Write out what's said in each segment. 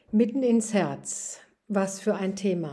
Mitten ins Herz. Was für ein Thema.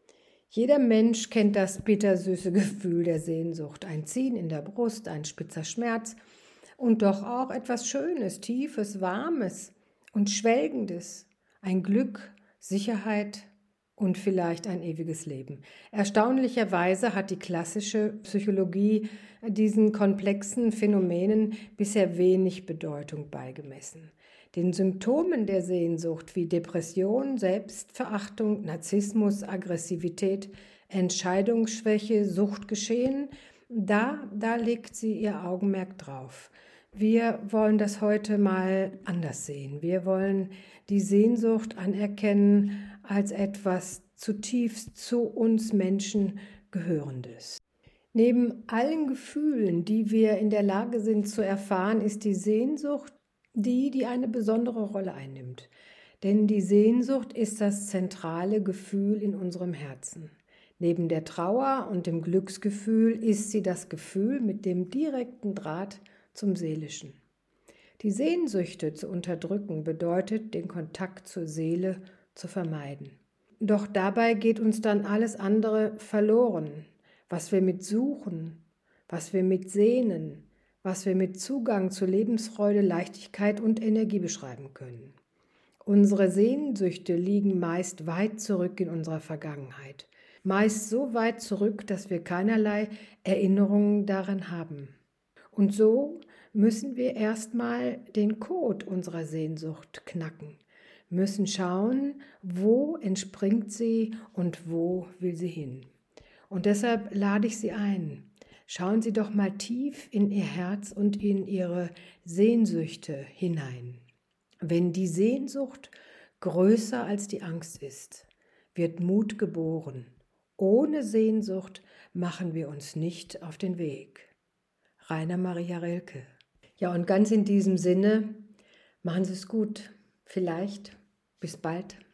Jeder Mensch kennt das bittersüße Gefühl der Sehnsucht. Ein Ziehen in der Brust, ein spitzer Schmerz und doch auch etwas Schönes, Tiefes, Warmes und Schwelgendes. Ein Glück, Sicherheit und vielleicht ein ewiges Leben. Erstaunlicherweise hat die klassische Psychologie diesen komplexen Phänomenen bisher wenig Bedeutung beigemessen. Den Symptomen der Sehnsucht wie Depression, Selbstverachtung, Narzissmus, Aggressivität, Entscheidungsschwäche, Suchtgeschehen, da legt sie ihr Augenmerk drauf. Wir wollen das heute mal anders sehen. Wir wollen die Sehnsucht anerkennen als etwas zutiefst zu uns Menschen Gehörendes. Neben allen Gefühlen, die wir in der Lage sind zu erfahren, ist die Sehnsucht die eine besondere Rolle einnimmt. Denn die Sehnsucht ist das zentrale Gefühl in unserem Herzen. Neben der Trauer und dem Glücksgefühl ist sie das Gefühl mit dem direkten Draht zum Seelischen. Die Sehnsüchte zu unterdrücken bedeutet, den Kontakt zur Seele zu vermeiden. Doch dabei geht uns dann alles andere verloren, was wir mit suchen, was wir mit sehnen, was wir mit Zugang zu Lebensfreude, Leichtigkeit und Energie beschreiben können. Unsere Sehnsüchte liegen meist weit zurück in unserer Vergangenheit. Meist so weit zurück, dass wir keinerlei Erinnerungen daran haben. Und so müssen wir erstmal den Code unserer Sehnsucht knacken, müssen schauen, wo entspringt sie und wo will sie hin. Und deshalb lade ich Sie ein. Schauen Sie doch mal tief in Ihr Herz und in Ihre Sehnsüchte hinein. Wenn die Sehnsucht größer als die Angst ist, wird Mut geboren. Ohne Sehnsucht machen wir uns nicht auf den Weg. Rainer Maria Rilke. Ja, und ganz in diesem Sinne, machen Sie es gut. Vielleicht bis bald.